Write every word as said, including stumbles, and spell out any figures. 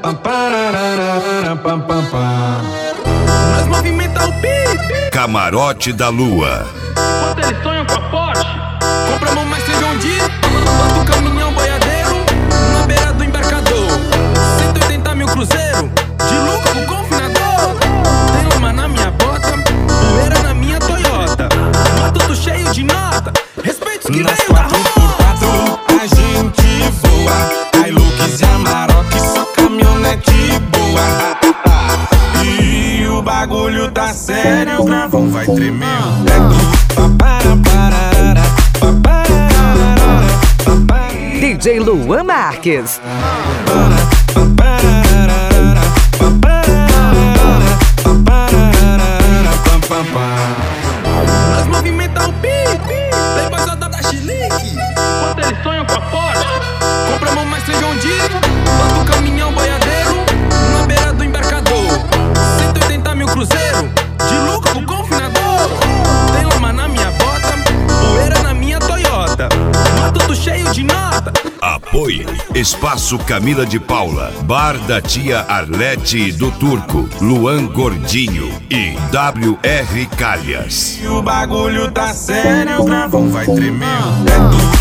Nós movimenta o pipe. Camarote da Lua. Quando eles sonham com a Porsche, compramos mais feijão de bota o caminhão boiadeiro na beira do embarcador. Cento e oitenta mil cruzeiro de lucro pro confinador. Tem uma na minha bota, poeira na minha Toyota. Matuto cheio de nota, respeito os que veio da rua. A gente voa, Hilux e Amarok, só caminhonete boa. E o bagulho tá sério, o gravão vai tremer o teto. D J Luan Marques. Nós movimenta o pipe, tem vazada da chilique. Quando eles sonham com a Porsche, compramos mais feijão de bota o caminhão boiadeiro na beira do embarcador. Cento e oitenta mil cruzeiro de lucro pro confinador. Tem lama na minha bota, poeira na minha Toyota. Matuto cheio de nota. Apoio Espaço Camila de Paula, Bar da Tia Arlete do Turco, Luan Gordinho e W R Calhas. E o bagulho tá sério, o gravão vai tremer o teto.